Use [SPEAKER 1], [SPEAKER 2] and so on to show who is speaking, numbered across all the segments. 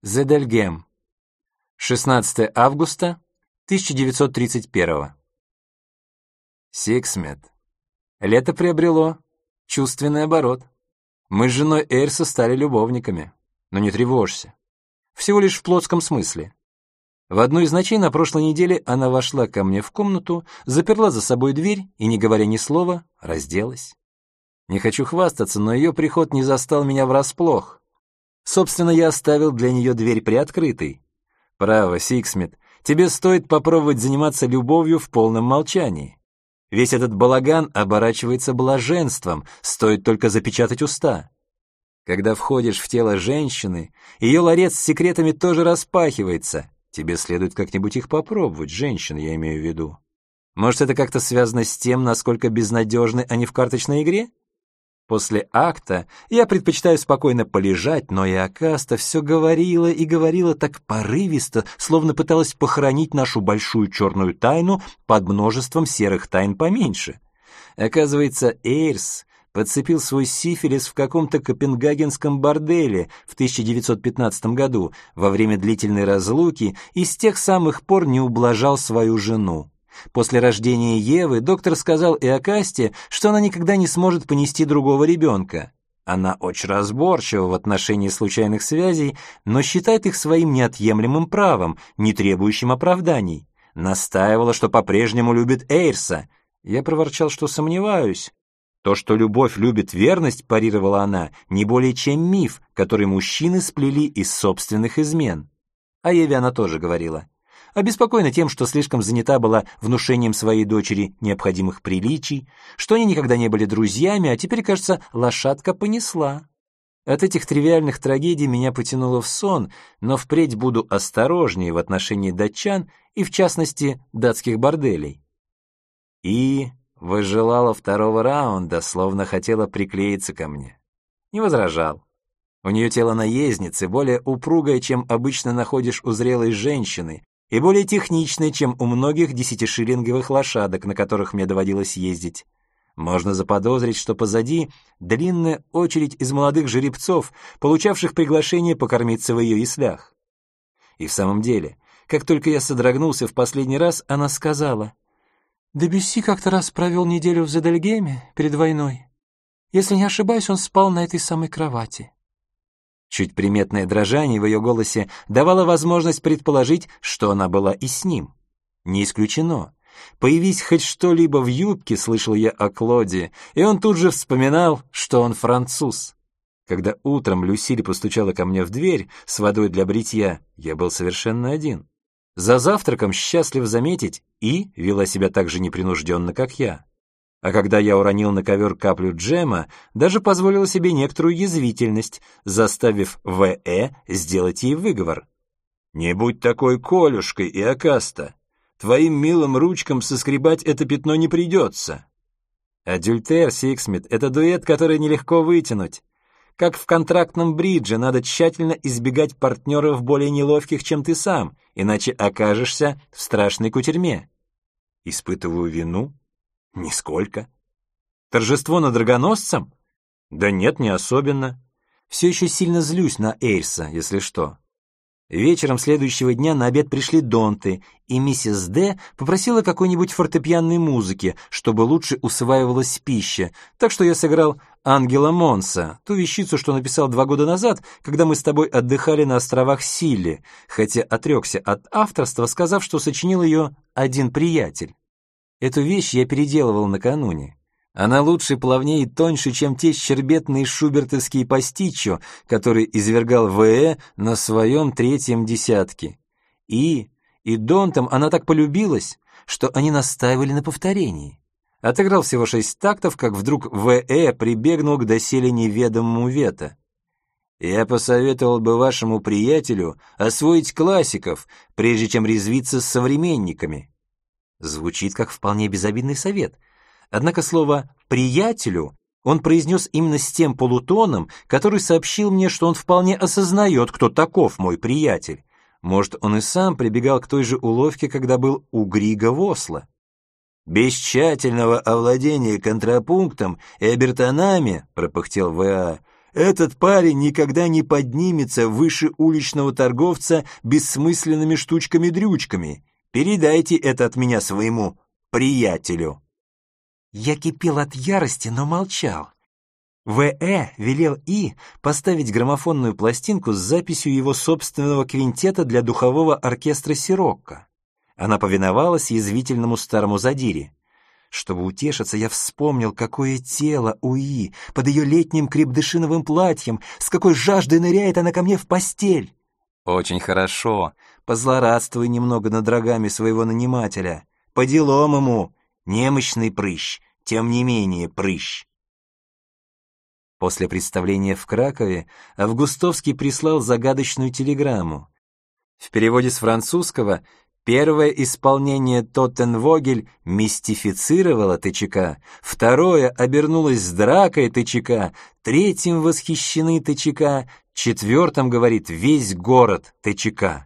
[SPEAKER 1] Зедельгем. 16 августа 1931. Сиксмит. Лето приобрело чувственный оборот. Мы с женой Эйрса стали любовниками. Но не тревожься. Всего лишь в плотском смысле. В одну из ночей на прошлой неделе она вошла ко мне в комнату, заперла за собой дверь и, не говоря ни слова, разделась. Не хочу хвастаться, но ее приход не застал меня врасплох. Собственно, я оставил для нее дверь приоткрытой. Право, Сиксмит, тебе стоит попробовать заниматься любовью в полном молчании. Весь этот балаган оборачивается блаженством, стоит только запечатать уста. Когда входишь в тело женщины, ее ларец с секретами тоже распахивается. Тебе следует как-нибудь их попробовать, женщин, я имею в виду. Может, это как-то связано с тем, насколько безнадежны они в карточной игре? После акта я предпочитаю спокойно полежать, но Иокаста все говорила и говорила так порывисто, словно пыталась похоронить нашу большую черную тайну под множеством серых тайн поменьше. Оказывается, Эйрс подцепил свой сифилис в каком-то копенгагенском борделе в 1915 году во время длительной разлуки и с тех самых пор не ублажал свою жену. После рождения Евы доктор сказал Иокасте, что она никогда не сможет понести другого ребенка. Она очень разборчива в отношении случайных связей, но считает их своим неотъемлемым правом, не требующим оправданий. Настаивала, что по-прежнему любит Эйрса. Я проворчал, что сомневаюсь. То, что любовь любит верность, парировала она, не более чем миф, который мужчины сплели из собственных измен. О Еве она тоже говорила. Обеспокоена тем, что слишком занята была внушением своей дочери необходимых приличий, что они никогда не были друзьями, а теперь, кажется, лошадка понесла. От этих тривиальных трагедий меня потянуло в сон, но впредь буду осторожнее в отношении датчан и, в частности, датских борделей. И выжелала второго раунда, словно хотела приклеиться ко мне. Не возражал. У нее тело наездницы, более упругое, чем обычно находишь у зрелой женщины, и более техничной, чем у многих 10-шиллинговых лошадок, на которых мне доводилось ездить. Можно заподозрить, что позади длинная очередь из молодых жеребцов, получавших приглашение покормиться в ее яслях. И в самом деле, как только я содрогнулся в последний раз, она сказала: «Дебюсси как-то раз провел неделю в Зедельгеме перед войной. Если не ошибаюсь, он спал на этой самой кровати». Чуть приметное дрожание в ее голосе давало возможность предположить, что она была и с ним. Не исключено. Появись хоть что-либо в юбке, слышал я о Клоде, и он тут же вспоминал, что он француз. Когда утром Люсиль постучала ко мне в дверь с водой для бритья, я был совершенно один. За завтраком, счастлив заметить, и вела себя так же непринужденно, как я. А когда я уронил на ковер каплю джема, даже позволила себе некоторую язвительность, заставив В.Э. сделать ей выговор. «Не будь такой Колюшкой, Иокаста. Твоим милым ручкам соскребать это пятно не придется». Адюльтер, Сиксмит, это дуэт, который нелегко вытянуть. Как в контрактном бридже, надо тщательно избегать партнеров более неловких, чем ты сам, иначе окажешься в страшной кутерьме. Испытываю вину? Нисколько. Торжество над драгоносцем? Да нет, не особенно. Все еще сильно злюсь на Эйрса, если что. Вечером следующего дня на обед пришли Донты, и миссис Д. попросила какой-нибудь фортепианной музыки, чтобы лучше усваивалась пища, так что я сыграл «Ангела Монса», ту вещицу, что написал 2 года назад, когда мы с тобой отдыхали на островах Силли, хотя отрекся от авторства, сказав, что сочинил ее один приятель. Эту вещь я переделывал накануне. Она лучше, плавнее и тоньше, чем те щербетные шубертовские пастичо, которые извергал В.Э. на своем 3-м десятке. И Донтам она так полюбилась, что они настаивали на повторении. Отыграл всего 6 тактов, как вдруг В.Э. прибегнул к доселе неведомому вето. «Я посоветовал бы вашему приятелю освоить классиков, прежде чем резвиться с современниками». Звучит как вполне безобидный совет. Однако слово «приятелю» он произнес именно с тем полутоном, который сообщил мне, что он вполне осознает, кто таков мой приятель. Может, он и сам прибегал к той же уловке, когда был у Грига в Осло. «Без тщательного овладения контрапунктом и обертонами, — пропыхтел В.А., Этот парень никогда не поднимется выше уличного торговца бессмысленными штучками-дрючками. Передайте это от меня своему приятелю». Я кипел от ярости, но молчал. В.Э. велел И. поставить граммофонную пластинку с записью его собственного квинтета для духового оркестра «Сирокко». Она повиновалась язвительному старому задире. Чтобы утешиться, я вспомнил, какое тело у И, под ее летним крепдышиновым платьем, с какой жаждой ныряет она ко мне в постель. «Очень хорошо. Позлорадствуй немного над рогами своего нанимателя. По делам ему. Немощный прыщ, тем не менее прыщ». После представления в Кракове Августовский прислал загадочную телеграмму. В переводе с французского первое исполнение Тоттенвогель мистифицировало ТЧК, второе обернулось с дракой ТЧК, третьим восхищены ТЧК, четвертым, говорит, весь город ТЧК.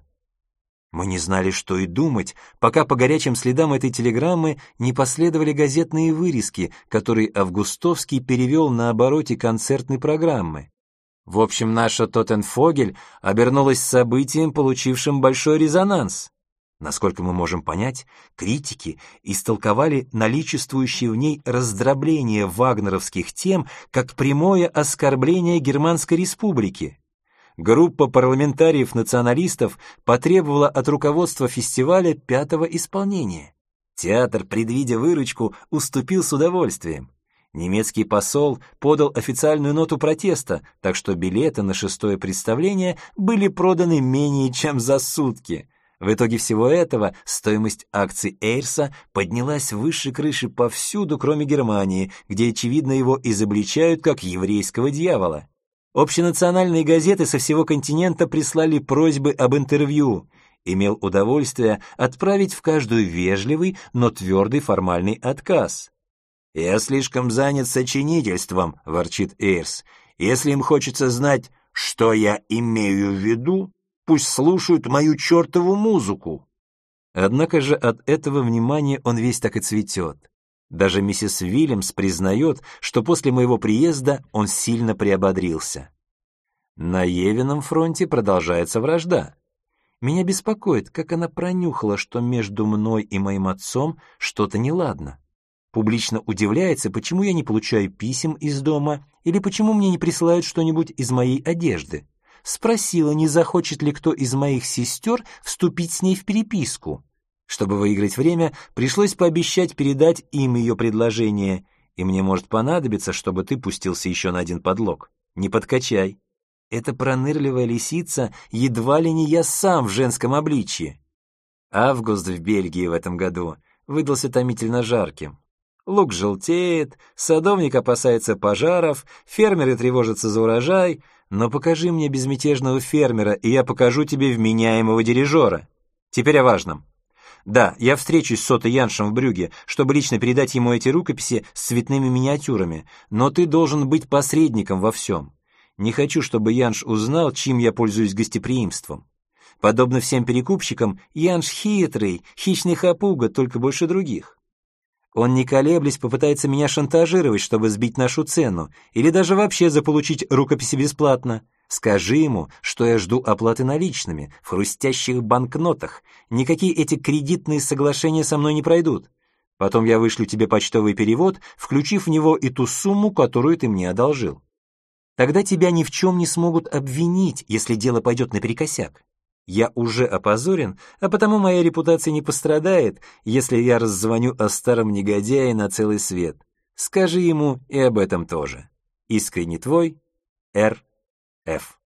[SPEAKER 1] Мы не знали, что и думать, пока по горячим следам этой телеграммы не последовали газетные вырезки, которые Августовский перевел на обороте концертной программы. В общем, наша Тоттенфогель обернулась событием, получившим большой резонанс. Насколько мы можем понять, критики истолковали наличествующее в ней раздробление вагнеровских тем как прямое оскорбление Германской республики. Группа парламентариев-националистов потребовала от руководства фестиваля 5-го исполнения. Театр, предвидя выручку, уступил с удовольствием. Немецкий посол подал официальную ноту протеста, так что билеты на 6-е представление были проданы менее чем за сутки. В итоге всего этого стоимость акций Эйрса поднялась выше крыши повсюду, кроме Германии, где, очевидно, его изобличают как еврейского дьявола. Общенациональные газеты со всего континента прислали просьбы об интервью. Имел удовольствие отправить в каждую вежливый, но твердый формальный отказ. «Я слишком занят сочинительством», — ворчит Эйрс. «Если им хочется знать, что я имею в виду, пусть слушают мою чертову музыку». Однако же от этого внимания он весь так и цветет. Даже миссис Уильямс признает, что после моего приезда он сильно приободрился. На Евином фронте продолжается вражда. Меня беспокоит, как она пронюхала, что между мной и моим отцом что-то неладно. Публично удивляется, почему я не получаю писем из дома или почему мне не присылают что-нибудь из моей одежды. Спросила, не захочет ли кто из моих сестер вступить с ней в переписку. Чтобы выиграть время, пришлось пообещать передать им ее предложение, и мне может понадобиться, чтобы ты пустился еще на один подлог. Не подкачай. Эта пронырливая лисица едва ли не я сам в женском обличье. Август в Бельгии в этом году выдался томительно жарким. Лук желтеет, садовник опасается пожаров, фермеры тревожатся за урожай, но покажи мне безмятежного фермера, и я покажу тебе вменяемого дирижера. Теперь о важном. Да, я встречусь с Отто Яншем в Брюгге, чтобы лично передать ему эти рукописи с цветными миниатюрами, но ты должен быть посредником во всем. Не хочу, чтобы Янш узнал, чьим я пользуюсь гостеприимством. Подобно всем перекупщикам, Янш хитрый, хищный хапуга, только больше других. Он, не колеблясь, попытается меня шантажировать, чтобы сбить нашу цену, или даже вообще заполучить рукописи бесплатно. Скажи ему, что я жду оплаты наличными, в хрустящих банкнотах. Никакие эти кредитные соглашения со мной не пройдут. Потом я вышлю тебе почтовый перевод, включив в него и ту сумму, которую ты мне одолжил. Тогда тебя ни в чем не смогут обвинить, если дело пойдет наперекосяк. Я уже опозорен, а потому моя репутация не пострадает, если я раззвоню о старом негодяе на целый свет. Скажи ему и об этом тоже. Искренне твой, Р. Ф.